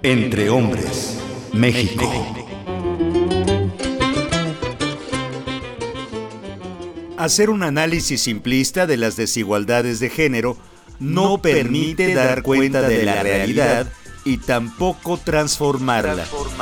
Entre Hombres, México. Hacer un análisis simplista de las desigualdades de género no permite dar cuenta de la realidad y tampoco transformarla.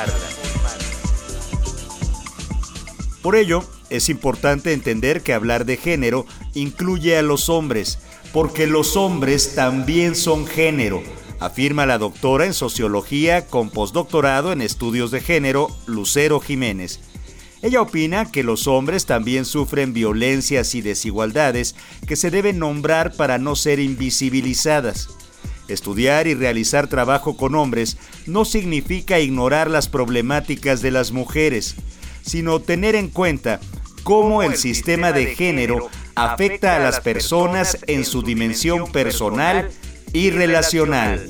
Por ello, es importante entender que hablar de género incluye a los hombres, porque los hombres también son género, afirma la doctora en Sociología con postdoctorado en Estudios de Género, Lucero Jiménez. Ella opina que los hombres también sufren violencias y desigualdades que se deben nombrar para no ser invisibilizadas. Estudiar y realizar trabajo con hombres no significa ignorar las problemáticas de las mujeres, sino tener en cuenta cómo el sistema de género afecta a las personas en su dimensión personal y relacional.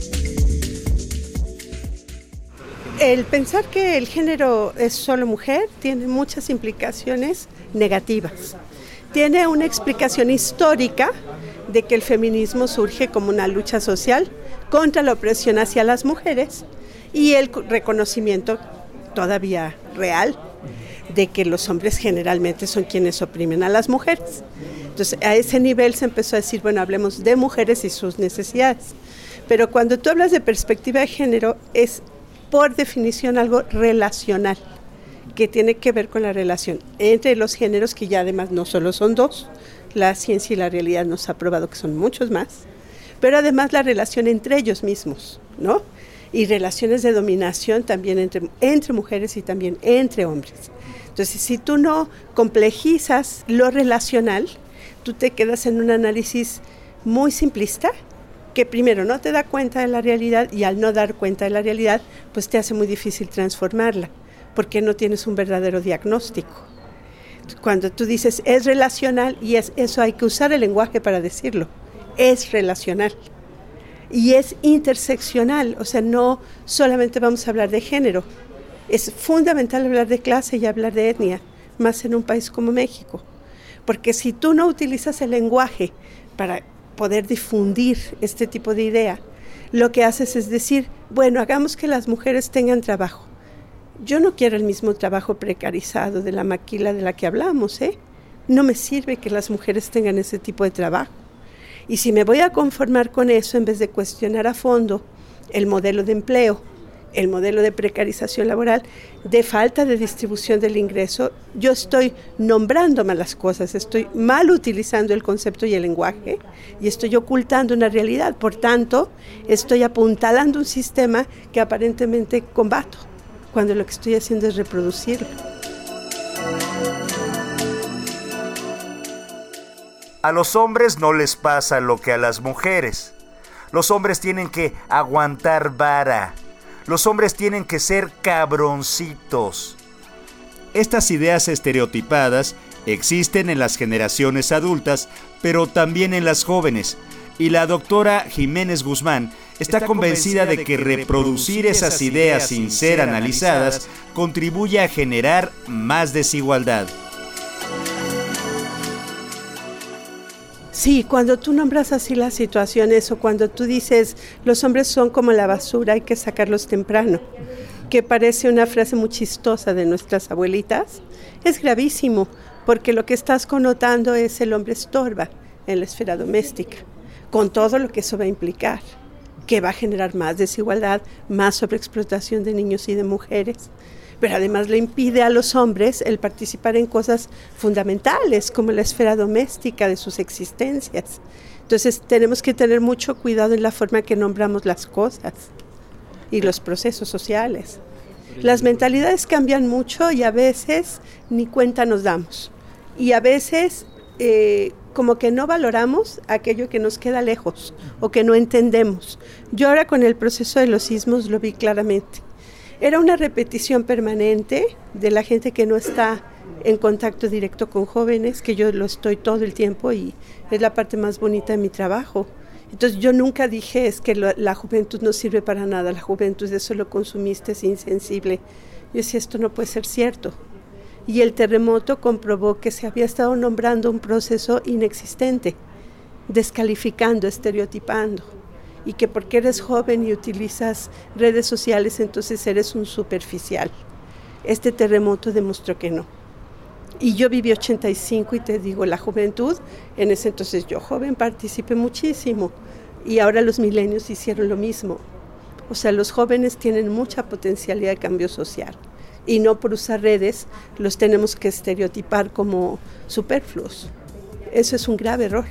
El pensar que el género es solo mujer tiene muchas implicaciones negativas. Tiene una explicación histórica de que el feminismo surge como una lucha social contra la opresión hacia las mujeres y el reconocimiento todavía real de que los hombres generalmente son quienes oprimen a las mujeres. Entonces, a ese nivel se empezó a decir, bueno, hablemos de mujeres y sus necesidades. Pero cuando tú hablas de perspectiva de género, es por definición algo relacional, que tiene que ver con la relación entre los géneros, que ya además no solo son dos, la ciencia y la realidad nos ha probado que son muchos más, pero además la relación entre ellos mismos, ¿no? Y relaciones de dominación también entre mujeres y también entre hombres. Entonces, si tú no complejizas lo relacional, tú te quedas en un análisis muy simplista, que primero no te da cuenta de la realidad y al no dar cuenta de la realidad, pues te hace muy difícil transformarla, porque no tienes un verdadero diagnóstico. Cuando tú dices es relacional, y eso hay que usar el lenguaje para decirlo, es relacional. Y es interseccional, o sea, no solamente vamos a hablar de género, es fundamental hablar de clase y hablar de etnia, más en un país como México. Porque si tú no utilizas el lenguaje para poder difundir este tipo de idea, lo que haces es decir, bueno, hagamos que las mujeres tengan trabajo. Yo no quiero el mismo trabajo precarizado de la maquila de la que hablamos, No me sirve que las mujeres tengan ese tipo de trabajo. Y si me voy a conformar con eso, en vez de cuestionar a fondo el modelo de empleo, el modelo de precarización laboral, de falta de distribución del ingreso, yo estoy nombrando malas cosas, estoy mal utilizando el concepto y el lenguaje y estoy ocultando una realidad. Por tanto, estoy apuntalando un sistema que aparentemente combato, cuando lo que estoy haciendo es reproducirlo. A los hombres no les pasa lo que a las mujeres. Los hombres tienen que aguantar vara. Los hombres tienen que ser cabroncitos. Estas ideas estereotipadas existen en las generaciones adultas, pero también en las jóvenes. Y la doctora Jiménez Guzmán está convencida de que reproducir esas ideas sin ser analizadas contribuye a generar más desigualdad. Sí, cuando tú nombras así las situaciones o cuando tú dices los hombres son como la basura, hay que sacarlos temprano, que parece una frase muy chistosa de nuestras abuelitas, es gravísimo porque lo que estás connotando es el hombre estorba en la esfera doméstica, con todo lo que eso va a implicar, que va a generar más desigualdad, más sobreexplotación de niños y de mujeres. Pero además le impide a los hombres el participar en cosas fundamentales como la esfera doméstica de sus existencias. Entonces tenemos que tener mucho cuidado en la forma que nombramos las cosas y los procesos sociales. Las mentalidades cambian mucho y a veces ni cuenta nos damos. Y a veces como que no valoramos aquello que nos queda lejos o que no entendemos. Yo ahora con el proceso de los sismos lo vi claramente. Era una repetición permanente de la gente que no está en contacto directo con jóvenes, que yo lo estoy todo el tiempo y es la parte más bonita de mi trabajo. Entonces yo nunca dije es que la juventud no sirve para nada, la juventud es solo consumista, es insensible. Yo decía, esto no puede ser cierto. Y el terremoto comprobó que se había estado nombrando un proceso inexistente, descalificando, estereotipando. y que porque eres joven y utilizas redes sociales, entonces eres un superficial. Este terremoto demostró que no. Y yo viví 85 y te digo, la juventud, en ese entonces yo joven participé muchísimo y ahora los milenios hicieron lo mismo. O sea, los jóvenes tienen mucha potencialidad de cambio social y no por usar redes los tenemos que estereotipar como superfluos. Eso es un grave error.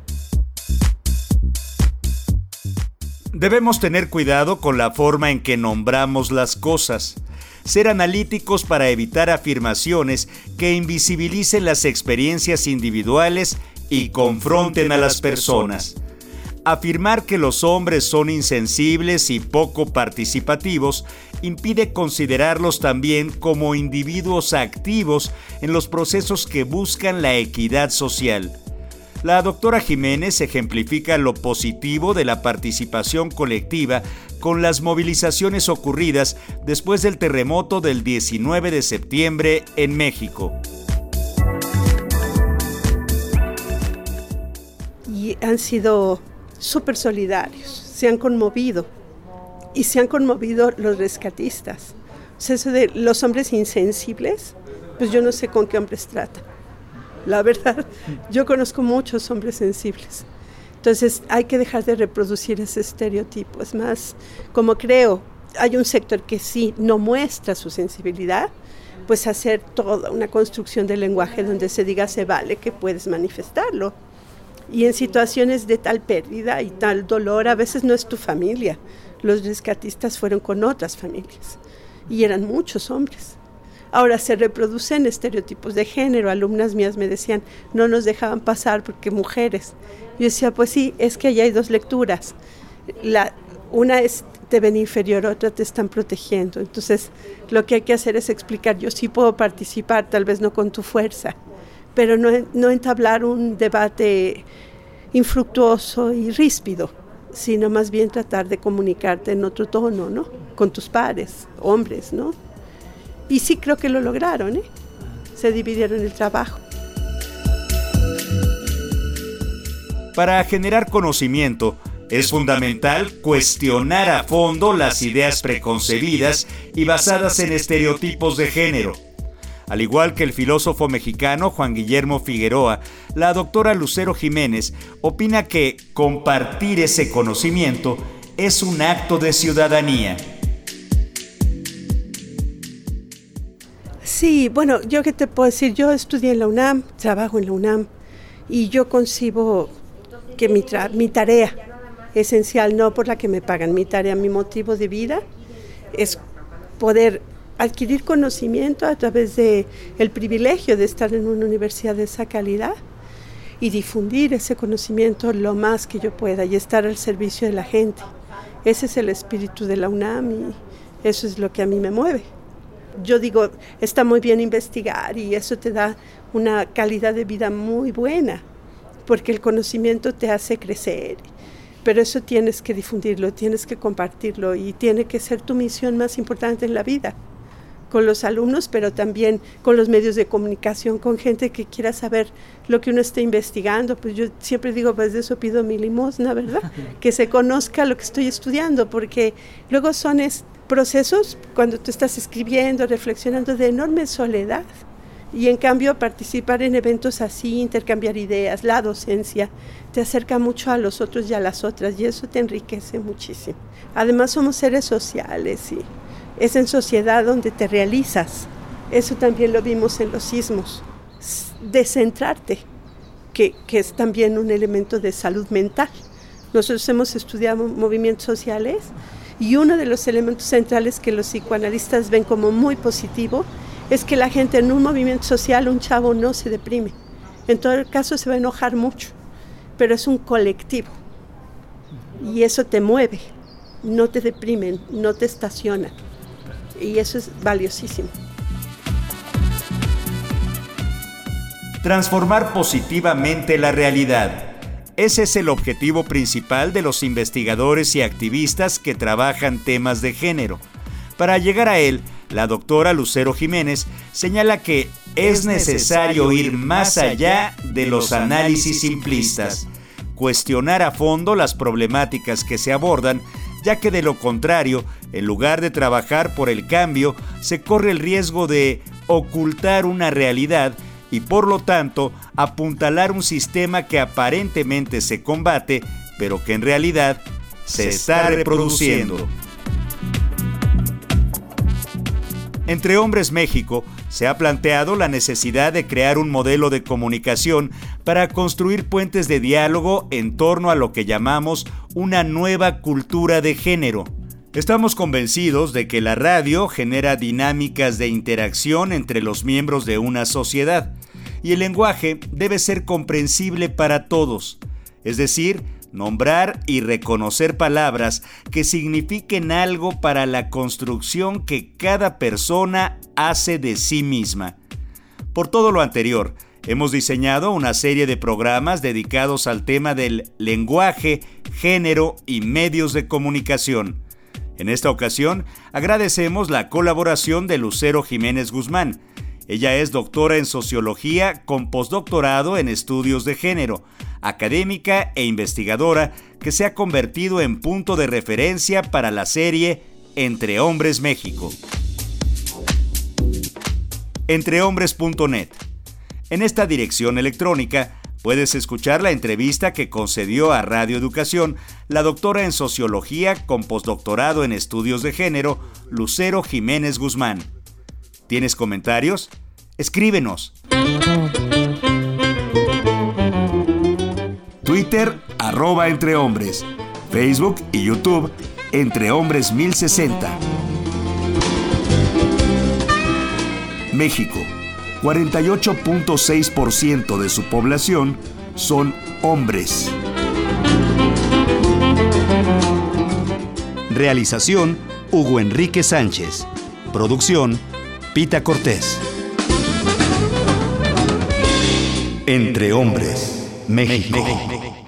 Debemos tener cuidado con la forma en que nombramos las cosas. Ser analíticos para evitar afirmaciones que invisibilicen las experiencias individuales y confronten a las personas. Afirmar que los hombres son insensibles y poco participativos impide considerarlos también como individuos activos en los procesos que buscan la equidad social. La doctora Jiménez ejemplifica lo positivo de la participación colectiva con las movilizaciones ocurridas después del terremoto del 19 de septiembre en México. Y han sido súper solidarios, se han conmovido y se han conmovido los rescatistas. O sea, eso de los hombres insensibles, pues yo no sé con qué hombres tratan. La verdad, yo conozco muchos hombres sensibles. Entonces hay que dejar de reproducir ese estereotipo. Es más, como creo, hay un sector que sí no muestra su sensibilidad, pues hacer toda una construcción del lenguaje donde se diga se vale que puedes manifestarlo. Y en situaciones de tal pérdida y tal dolor, a veces no es tu familia. Los rescatistas fueron con otras familias y eran muchos hombres. Ahora se reproducen estereotipos de género. Alumnas mías me decían, no nos dejaban pasar porque mujeres. Yo decía, pues sí, es que allá hay dos lecturas. Una es te ven inferior, otra te están protegiendo. Entonces, lo que hay que hacer es explicar, yo sí puedo participar, tal vez no con tu fuerza, pero no entablar un debate infructuoso y ríspido, sino más bien tratar de comunicarte en otro tono, ¿no? Con tus pares, hombres, ¿no? Y sí creo que lo lograron, ¿eh? Se dividieron el trabajo. Para generar conocimiento, es fundamental cuestionar a fondo las ideas preconcebidas y basadas en estereotipos de género. Al igual que el filósofo mexicano Juan Guillermo Figueroa, la doctora Lucero Jiménez opina que compartir ese conocimiento es un acto de ciudadanía. Sí, bueno, yo qué te puedo decir, yo estudié en la UNAM, trabajo en la UNAM y yo concibo que mi tarea esencial, no por la que me pagan, mi tarea, mi motivo de vida es poder adquirir conocimiento a través de el privilegio de estar en una universidad de esa calidad y difundir ese conocimiento lo más que yo pueda y estar al servicio de la gente. Ese es el espíritu de la UNAM y eso es lo que a mí me mueve. Yo digo, está muy bien investigar y eso te da una calidad de vida muy buena, porque el conocimiento te hace crecer, pero eso tienes que difundirlo, tienes que compartirlo y tiene que ser tu misión más importante en la vida, con los alumnos, pero también con los medios de comunicación, con gente que quiera saber lo que uno está investigando. Pues yo siempre digo, pues de eso pido mi limosna, ¿verdad? Que se conozca lo que estoy estudiando, porque luego son procesos cuando tú estás escribiendo, reflexionando, de enorme soledad. Y en cambio participar en eventos así, intercambiar ideas, la docencia, te acerca mucho a los otros y a las otras y eso te enriquece muchísimo. Además somos seres sociales y es en sociedad donde te realizas. Eso también lo vimos en los sismos. Descentrarte, que es también un elemento de salud mental. Nosotros hemos estudiado movimientos sociales y uno de los elementos centrales que los psicoanalistas ven como muy positivo es que la gente en un movimiento social, un chavo no se deprime. En todo caso se va a enojar mucho, pero es un colectivo y eso te mueve, no te deprimen, no te estaciona y eso es valiosísimo. Transformar positivamente la realidad. Ese es el objetivo principal de los investigadores y activistas que trabajan temas de género. Para llegar a él, la doctora Lucero Jiménez señala que es necesario ir más allá de los análisis simplistas, cuestionar a fondo las problemáticas que se abordan, ya que de lo contrario, en lugar de trabajar por el cambio, se corre el riesgo de ocultar una realidad y por lo tanto apuntalar un sistema que aparentemente se combate, pero que en realidad se está reproduciendo. Entre Hombres México se ha planteado la necesidad de crear un modelo de comunicación para construir puentes de diálogo en torno a lo que llamamos una nueva cultura de género. Estamos convencidos de que la radio genera dinámicas de interacción entre los miembros de una sociedad y el lenguaje debe ser comprensible para todos, es decir, nombrar y reconocer palabras que signifiquen algo para la construcción que cada persona hace de sí misma. Por todo lo anterior, hemos diseñado una serie de programas dedicados al tema del lenguaje, género y medios de comunicación. En esta ocasión, agradecemos la colaboración de Lucero Jiménez Guzmán. Ella es doctora en Sociología con postdoctorado en Estudios de Género, académica e investigadora que se ha convertido en punto de referencia para la serie Entre Hombres México. Entrehombres.net. En esta dirección electrónica puedes escuchar la entrevista que concedió a Radio Educación la doctora en Sociología con postdoctorado en Estudios de Género, Lucero Jiménez Guzmán. ¿Tienes comentarios? Escríbenos. Twitter, @entrehombres. Facebook y YouTube, Entre Hombres 1060. México, 48.6% de su población son hombres. Realización, Hugo Enrique Sánchez. Producción, Pita Cortés. Entre Hombres, México.